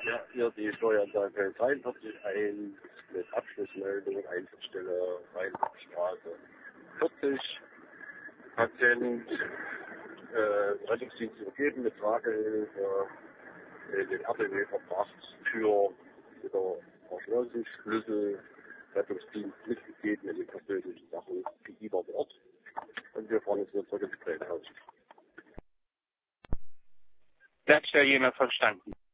Ja, hier die Steueranlage 43.1 mit Abschlussmeldung, Einsatzstelle Rheinstraße 40. Patient, Rettungsdienst übergeben mit Tragehilfe, den RTW verbracht, Tür wieder verschlossen, Schlüssel, Rettungsdienst mitgegeben in die persönlichen Sachen, wie über Ort. Und wir fahren jetzt wieder zurück ins Krankenhaus. Das ist ja jemand verstanden.